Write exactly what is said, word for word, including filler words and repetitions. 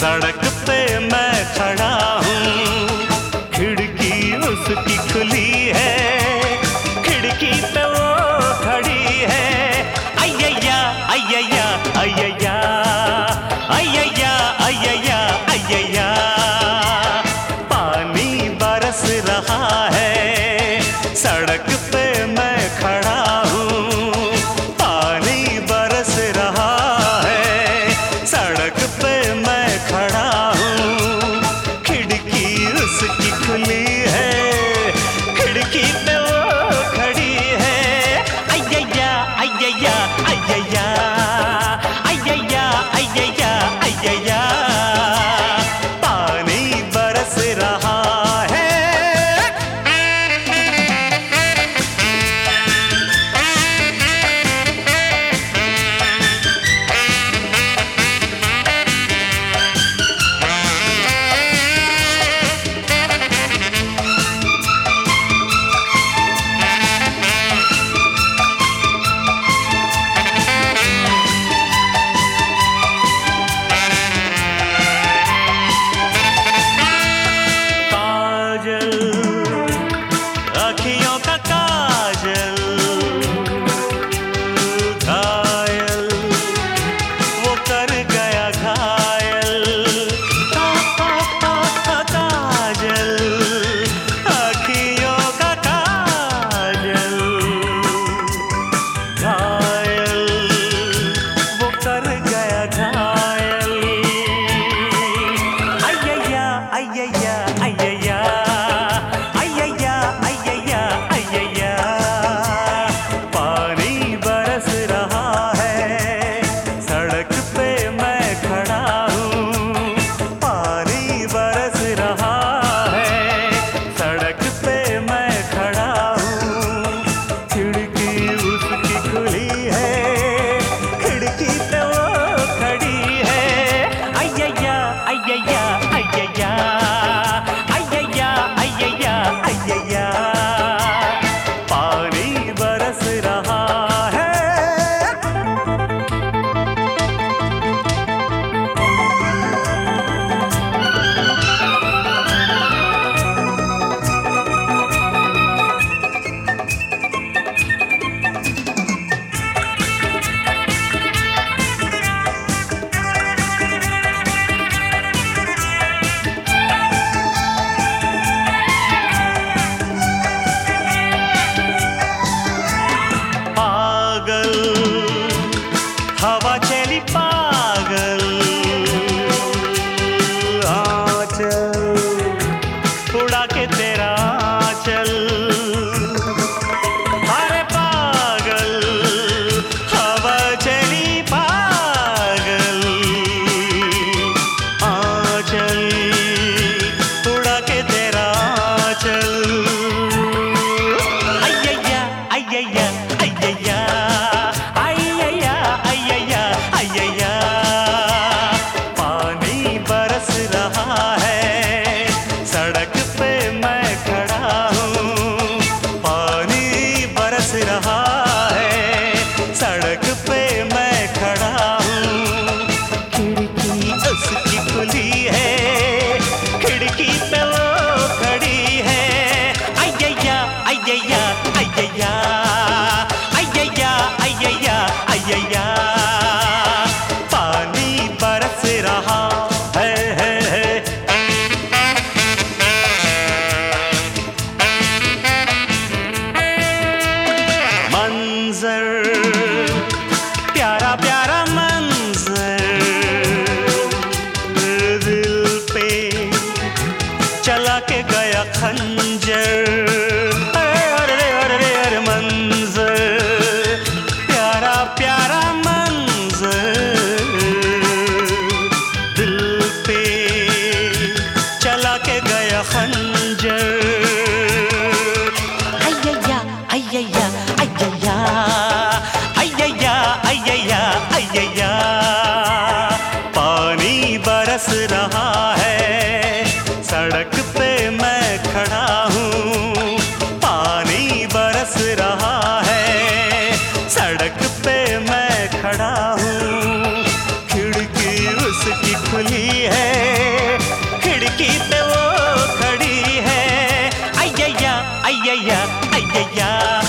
सड़क पे मैं खड़ा हूँ, खिड़की उसकी खुली है, खिड़की पे वो खड़ी है। अय्या अय्या अय्या अय्या अय्या अय्या, पानी बरस रहा है, सड़क पे मैं खड़ा हूँ, पानी बरस रहा है, सड़क पे मैं खड़ा हूँ, खिड़की उसकी खुली है, खिड़की पे वो खड़ी है। अय्या अय्या अय्या अय्या अय्या अय्या, पानी बरस रहा है। अखियों का काजल घायल, वो कर गया घायल। काजल अखियों का काजल घायल, वो कर गया घायल। अय्या अय्या अय्या हवा चली पागल, आंचल उड़ा के तेरा आंचल। अरे पागल हवा चली पागल, आंचल उड़ा के तेरा आंचल। अय्या अय्या अय्या अय्या, पानी बरस रहा है, सड़क पे मैं खड़ा हूँ, पानी बरस रहा है, सड़क पे मैं खड़ा हूँ, खिड़की उसकी खुली है, खिड़की पे वो खड़ी है। अय्या अय्या अय्या अय्या अय्या अय्या, बरस रहा है, है, है। मंजर प्यारा प्यारा मंजर, दिल पे चला के गया खंजर। अरे अरे अरे अरे मंजर प्यारा प्यारा मंजर, के गया खंजर। अय्या अय्या अय्या अय्या अय्या अय्या, पानी बरस रहा है, सड़क पे मैं खड़ा हूँ, पानी बरस रहा है, सड़क पे मैं खड़ा हूँ, खिड़की उसकी खुली है, ये यार